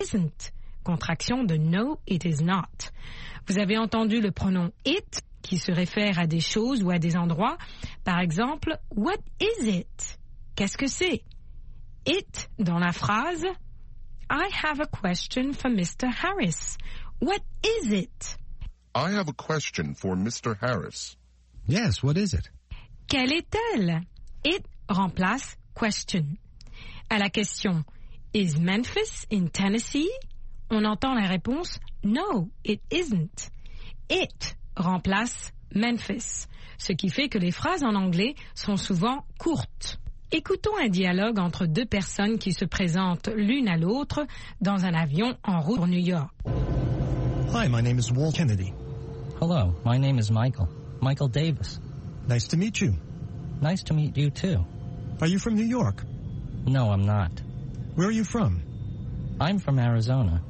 isn't, contraction de no, it is not. Vous avez entendu le pronom it, qui se réfère à des choses ou à des endroits. Par exemple, what is it? Qu'est-ce que c'est? It, dans la phrase, I have a question for Mr. Harris. What is it? I have a question for Mr. Harris. Yes, what is it? Quelle est-elle? It remplace question. À la question Is Memphis in Tennessee? On entend la réponse No, it isn't. It remplace Memphis, ce qui fait que les phrases en anglais sont souvent courtes. Écoutons un dialogue entre deux personnes qui se présentent l'une à l'autre dans un avion en route pour New York. Hi, my name is Walt Kennedy. Hello, my name is Michael. Michael Davis. Nice to meet you. Nice to meet you too. Are you from New York? No, I'm not. Where are you from? I'm from Arizona.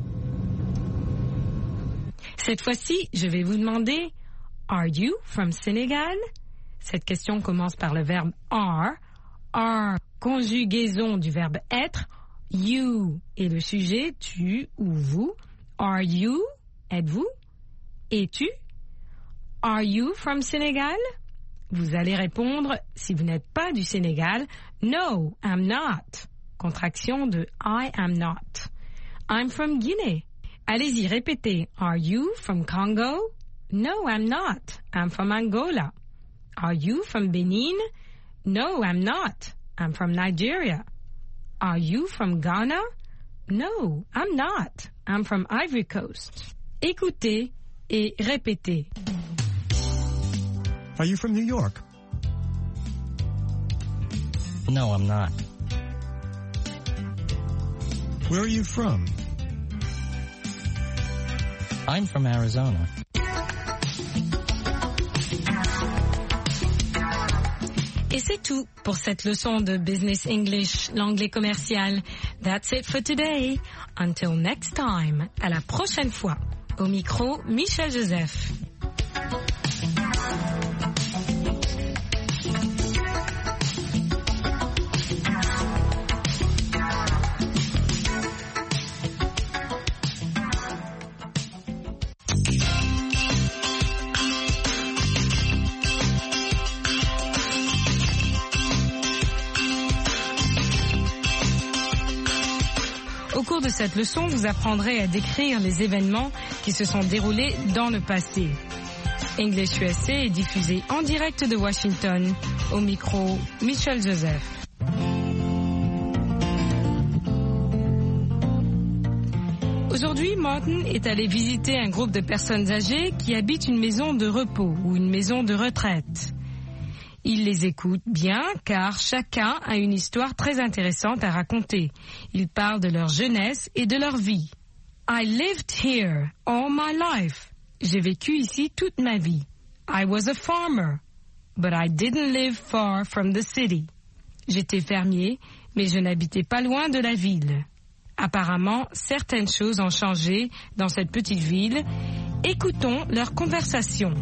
Cette fois-ci, je vais vous demander Are you from Senegal? Cette question commence par le verbe are. Are, conjugaison du verbe être. You est le sujet, tu ou vous. Are you? Êtes-vous? Es-tu? Are you from Senegal? Vous allez répondre, si vous n'êtes pas du Sénégal, No, I'm not. Contraction de I am not. I'm from Guinée. Allez-y, répétez. Are you from Congo? No, I'm not. I'm from Angola. Are you from Benin? No, I'm not. I'm from Nigeria. Are you from Ghana? No, I'm not. I'm from Ivory Coast. Écoutez et répétez. Are you from New York? No, I'm not. Where are you from? I'm from Arizona. Et c'est tout pour cette leçon de Business English, l'anglais commercial. That's it for today. Until next time. À la prochaine fois. Au micro, Michel Joseph. Au cours de cette leçon, vous apprendrez à décrire les événements qui se sont déroulés dans le passé. English USA est diffusé en direct de Washington. Au micro, Michel Joseph. Aujourd'hui, Martin est allé visiter un groupe de personnes âgées qui habitent une maison de repos ou une maison de retraite. Il les écoute bien car chacun a une histoire très intéressante à raconter. Ils parlent de leur jeunesse et de leur vie. I lived here all my life. J'ai vécu ici toute ma vie. I was a farmer, but I didn't live far from the city. J'étais fermier, mais je n'habitais pas loin de la ville. Apparemment, certaines choses ont changé dans cette petite ville. Écoutons leur conversation.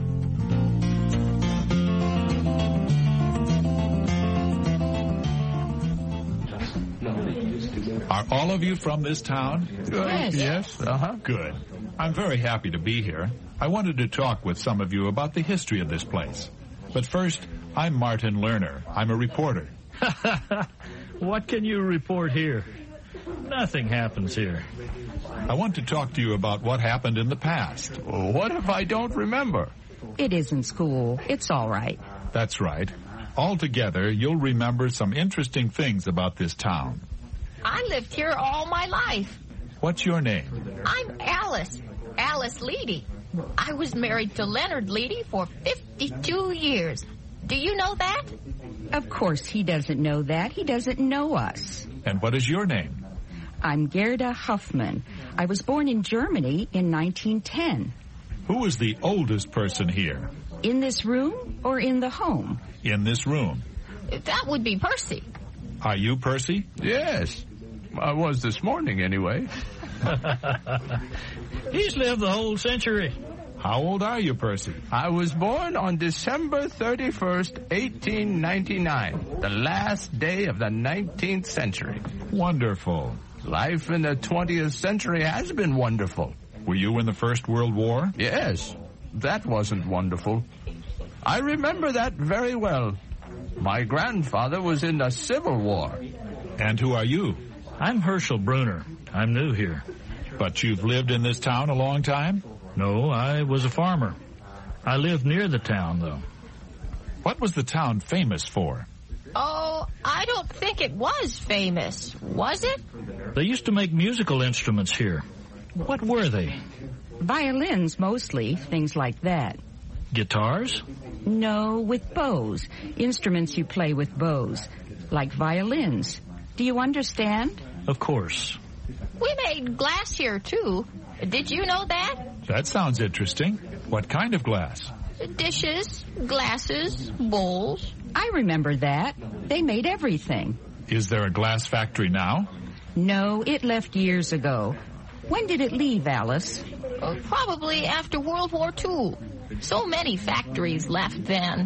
Are all of you from this town? Yes. Good. I'm very happy to be here. I wanted to talk with some of you about the history of this place. But first, I'm Martin Lerner. I'm a reporter. What can you report here? Nothing happens here. I want to talk to you about what happened in the past. What if I don't remember? It isn't school. It's all right. That's right. Altogether, you'll remember some interesting things about this town. I lived here all my life. What's your name? I'm Alice Leedy. I was married to Leonard Leedy for 52 years. Do you know that? Of course he doesn't know that. He doesn't know us. And what is your name? I'm Gerda Huffman. I was born in Germany in 1910. Who is the oldest person here? In this room or in the home? In this room. That would be Percy. Are you Percy? Yes. I was this morning, anyway. He's lived the whole century. How old are you, Percy? I was born on December 31st, 1899, the last day of the 19th century. Wonderful. Life in the 20th century has been wonderful. Were you in the First World War? Yes, that wasn't wonderful. I remember that very well. My grandfather was in the Civil War. And who are you? I'm Herschel Bruner. I'm new here. But you've lived in this town a long time? No, I was a farmer. I lived near the town, though. What was the town famous for? Oh, I don't think it was famous, was it? They used to make musical instruments here. What were they? Violins, mostly, things like that. Guitars? No, with bows. Instruments you play with bows, like violins. Do you understand? Of course. We made glass here, too. Did you know that? That sounds interesting. What kind of glass? Dishes, glasses, bowls. I remember that. They made everything. Is there a glass factory now? No, it left years ago. When did it leave, Alice? Probably after World War II. So many factories left then.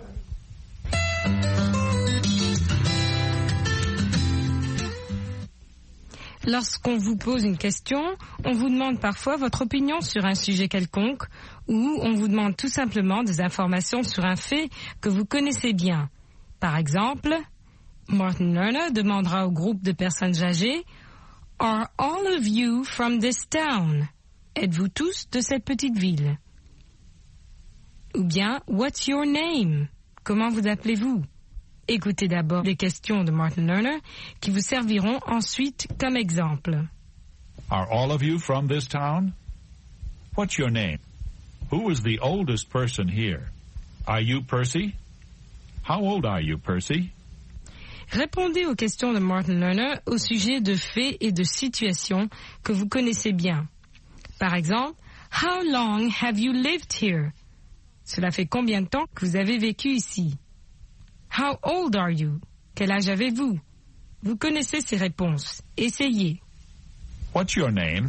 Lorsqu'on vous pose une question, on vous demande parfois votre opinion sur un sujet quelconque ou on vous demande tout simplement des informations sur un fait que vous connaissez bien. Par exemple, Martin Lerner demandera au groupe de personnes âgées « Are all of you from this town? » Êtes-vous tous de cette petite ville? Ou bien « What's your name? » Comment vous appelez-vous? Écoutez d'abord les questions de Martin Lerner qui vous serviront ensuite comme exemple. Are all of you from this town? What's your name? Who is the oldest person here? Are you Percy? How old are you, Percy? Répondez aux questions de Martin Lerner au sujet de faits et de situations que vous connaissez bien. Par exemple, How long have you lived here? Cela fait combien de temps que vous avez vécu ici? How old are you? Quel âge avez-vous? Vous connaissez ces réponses. Essayez. What's your name?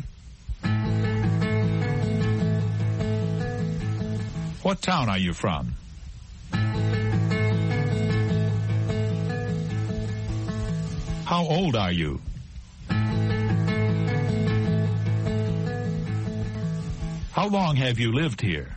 What town are you from? How old are you? How long have you lived here?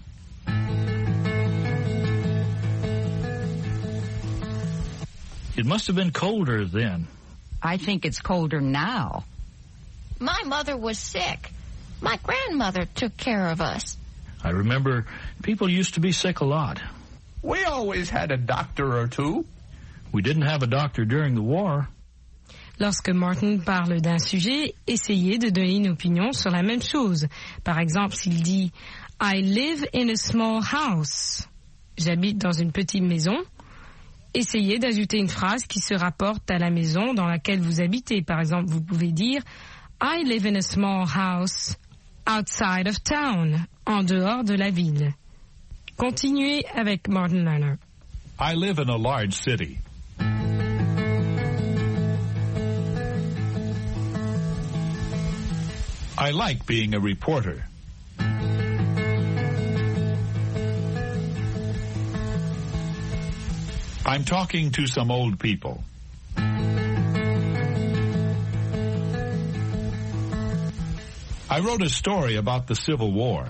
It must have been colder then. I think it's colder now. My mother was sick. My grandmother took care of us. I remember people used to be sick a lot. We always had a doctor or two. We didn't have a doctor during the war. Lorsque Martin parle d'un sujet, essayez de donner une opinion sur la même chose. Par exemple, s'il dit « I live in a small house ». J'habite dans une petite maison. Essayez d'ajouter une phrase qui se rapporte à la maison dans laquelle vous habitez. Par exemple, vous pouvez dire « I live in a small house outside of town », en dehors de la ville. Continuez avec Martin Lerner. I live in a large city. I like being a reporter. I'm talking to some old people. I wrote a story about the Civil War.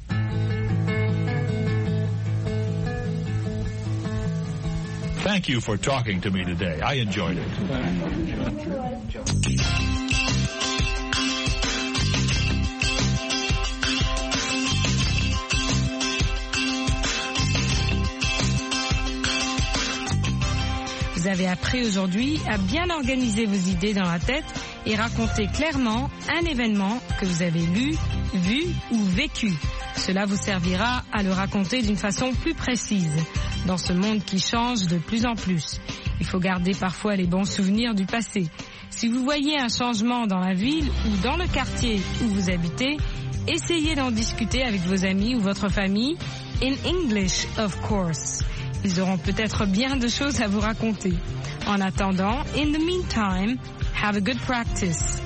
Thank you for talking to me today. I enjoyed it. Vous avez appris aujourd'hui à bien organiser vos idées dans la tête et raconter clairement un événement que vous avez lu, vu ou vécu. Cela vous servira à le raconter d'une façon plus précise. Dans ce monde qui change de plus en plus, il faut garder parfois les bons souvenirs du passé. Si vous voyez un changement dans la ville ou dans le quartier où vous habitez, essayez d'en discuter avec vos amis ou votre famille, in English of course. Ils auront peut-être bien de choses à vous raconter. En attendant, in the meantime, have a good practice.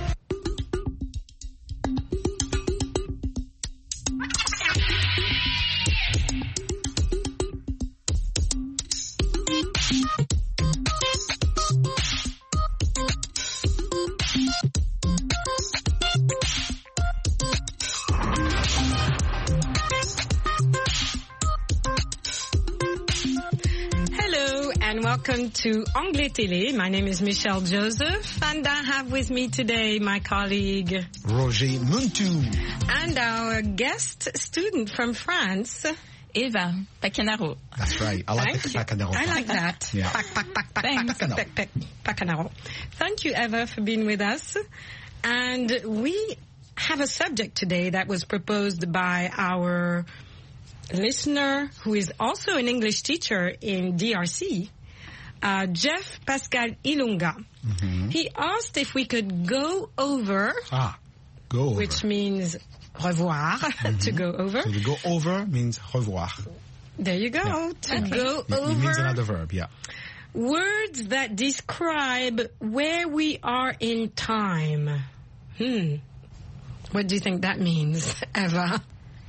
welcome to Anglais Télé. My name is Michelle Joseph, and I have with me today my colleague Roger Muntu. And our guest student from France, Eva Pacanaro. That's right. I like the Pacanaro. I like that. Yeah. Pacanaro. Thank you, Eva, for being with us. And we have a subject today that was proposed by our listener, who is also an English teacher in DRC, Jeff Pascal Ilunga. Mm-hmm. He asked if we could go over, go over, which means revoir, to go over. So to go over means revoir. There you go. Yeah. To go over. It means another verb, yeah. Words that describe where we are in time. What do you think that means, Eva?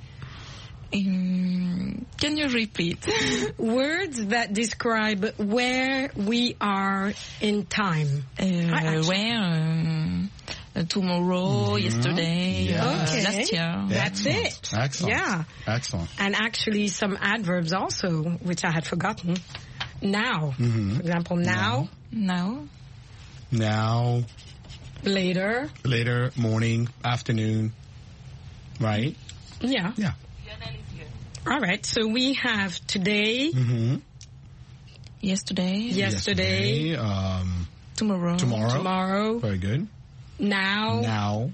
Can you repeat? Words that describe where we are in time. Where? Tomorrow, yesterday, last year. That's it. Excellent. Yeah. Excellent. And actually some adverbs also, which I had forgotten. Now. Mm-hmm. For example, now. Now. Later. Later, morning, afternoon. Right? Yeah. Yeah. All right, so we have today, yesterday, tomorrow, very good, now,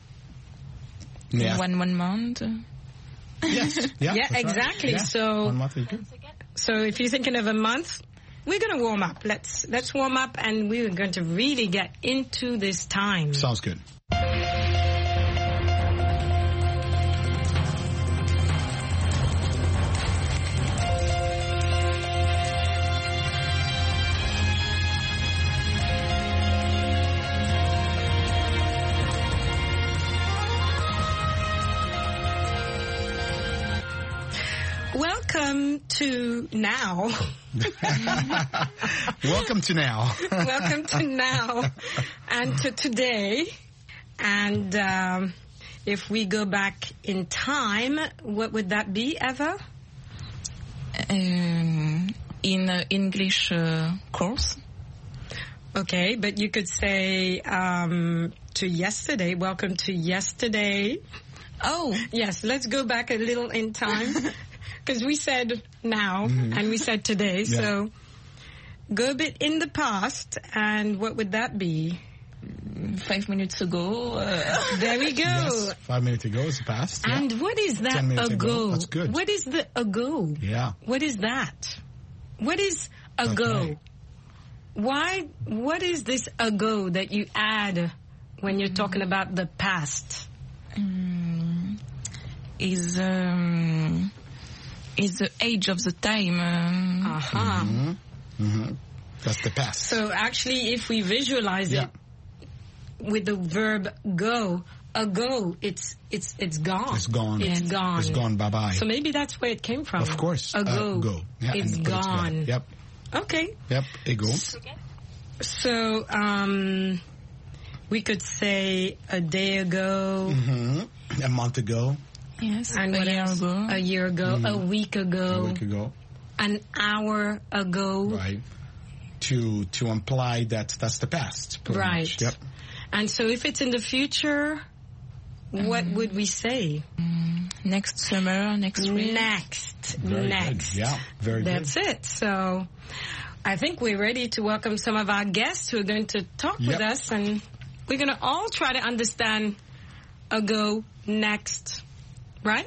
1 month. Yes, yeah, exactly. Right. Yeah. So 1 month is good. So if you're thinking of a month, we're going to warm up. Let's warm up, and we're going to really get into this time. Sounds good. Welcome to now. Welcome to now. Welcome to now and to today. And if we go back in time, what would that be, Eva? In English course. Okay, but you could say to yesterday. Welcome to yesterday. Oh. Yes, let's go back a little in time. Because we said now and we said today, so go a bit in the past, and what would that be? 5 minutes ago. There we go. Yes, 5 minutes ago is past. And what is that 10 minutes ago? That's good. What is the ago? Yeah. What is that? What is ago? Okay. What is this ago that you add when you're talking about the past? Is the age of the time. That's the past. So actually, if we visualize it with the verb go, ago, it's gone. It's gone. It's gone. It's gone. Bye bye. So maybe that's where it came from. Of course. Ago. Go. Yeah, it's gone. Yep. Okay. Yep. Ago. So we could say a day ago. A month ago. Yes. And what else? A year ago. A week ago. A week ago. An hour ago. Right. To imply that that's the past. Right. Much. Yep. And so if it's in the future, what would we say? Next summer, next week. Next. Very good. Yeah. Very good. That's it. So I think we're ready to welcome some of our guests who are going to talk with us, and we're going to all try to understand ago, next. Right?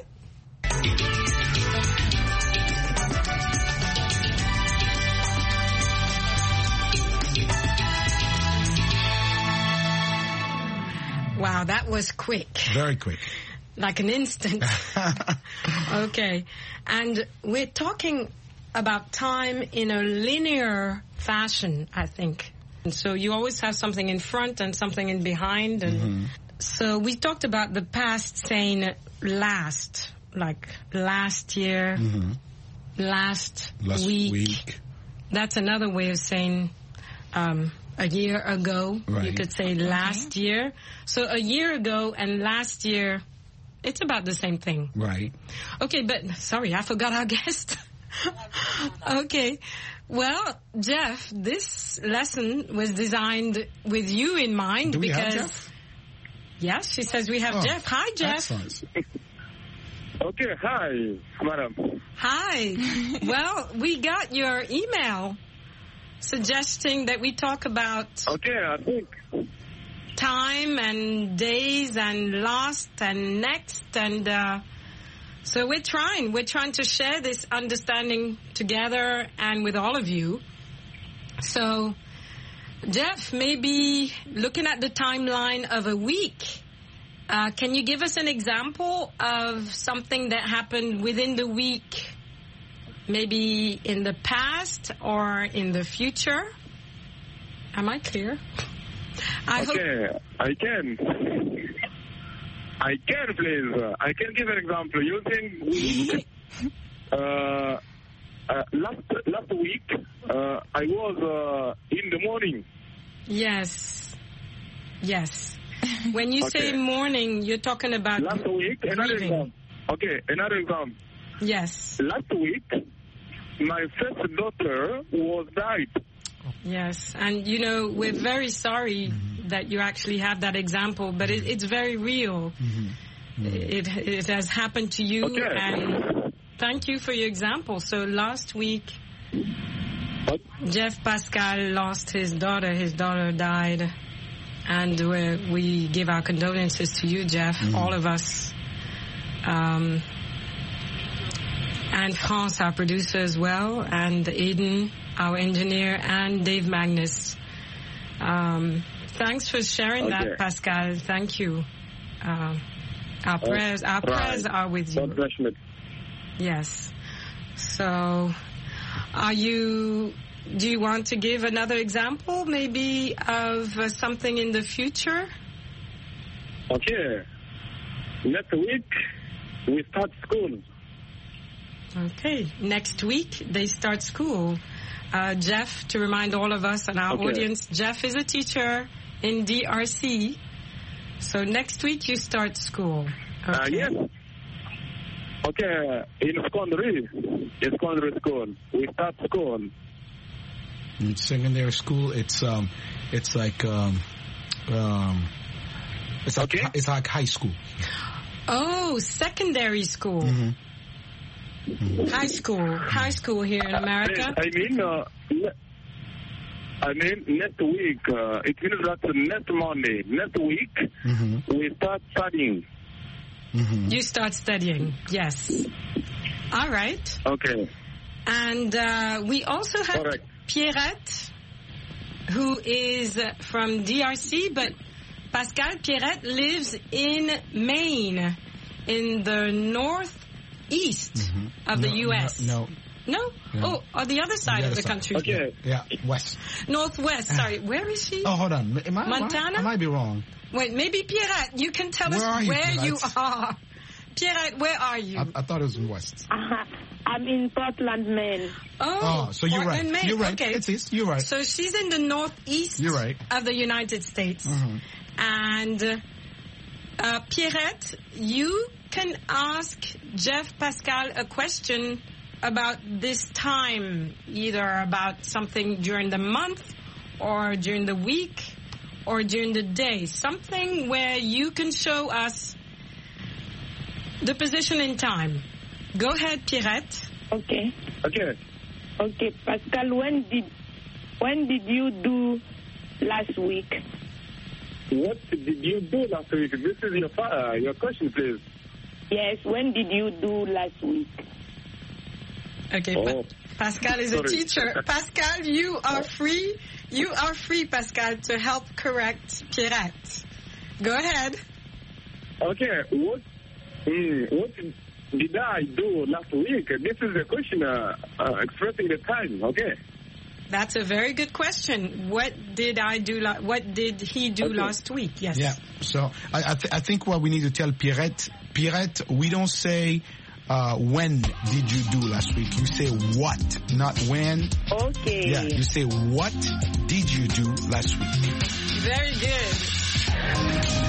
Wow, that was quick. Very quick. Like an instant. Okay. And we're talking about time in a linear fashion, I think. And so you always have something in front and something in behind. And so we talked about the past saying last, like last year, last week. That's another way of saying a year ago. Right. You could say last year. So a year ago and last year, it's about the same thing. Right. Okay, but sorry, I forgot our guest. Okay. Well, Jeff, this lesson was designed with you in mind Do we because... have Jeff? Yes, she says we have Jeff. Hi, Jeff. Excellent. Okay, hi, madam. Hi. Well, we got your email suggesting that we talk about Okay, I think. time and days and lost and next and so we're trying to share this understanding together and with all of you. So Jeff, maybe looking at the timeline of a week, can you give us an example of something that happened within the week, maybe in the past or in the future? Am I clear? I can, please. I can give an example using last week. I was in the morning. Yes. When you say morning, you're talking about last week. Another example. Okay, another example. Yes. Last week, my first daughter was died. Yes, and we're very sorry that you actually have that example, but it's very real. It has happened to you, and thank you for your example. So last week, Jeff Pascal lost his daughter. His daughter died, and we give our condolences to you, Jeff, all of us. And France, our producer as well, and Aiden, our engineer, and Dave Magnus. Thanks for sharing that, Pascal. Thank you. Our prayers are with you. Yes. So, do you want to give another example, maybe, of something in the future? Okay. Next week, we start school. Okay. Next week, they start school. Jeff, to remind all of us and our audience, Jeff is a teacher in DRC. So next week, you start school. Okay. Yes. Okay. In secondary school. We start school. In secondary school, it's like high school. Oh, secondary school. High school here in America. I mean, next week. It means that next Monday, next week, we start studying. You start studying, yes. All right. Okay. And we also have Pierrette, who is from DRC, but Pascal, Pierrette lives in Maine, in the northeast of the U.S. No? Oh, on the other side of the country. Okay. Yeah, west. Northwest, sorry. Where is she? Oh, hold on. Montana? I might be wrong. Wait, maybe Pierrette, you can tell us where you are. Pierrette, where are you? I thought it was in west. I'm in Portland, Maine. Oh, so you're Portland, right. Maine. You're right. Okay. It is. You're right. So she's in the northeast of the United States. And Pierrette, you can ask Jeff Pascal a question about this time, either about something during the month or during the week or during the day. Something where you can show us the position in time. Go ahead, Pierrette. Okay, Pascal, when did you do last week? What did you do last week? This is your question, please. Yes, when did you do last week? Okay, Pascal is a teacher. Pascal, you are free. You are free, Pascal, to help correct Pierrette. Go ahead. Okay, what did I do last week? This is the question expressing the time, okay? That's a very good question. What did I do? What did he do last week? Yes. Yeah. So I think what we need to tell Pierrette, we don't say when did you do last week. You say what, not when. Okay. Yeah. You say what did you do last week. Very good.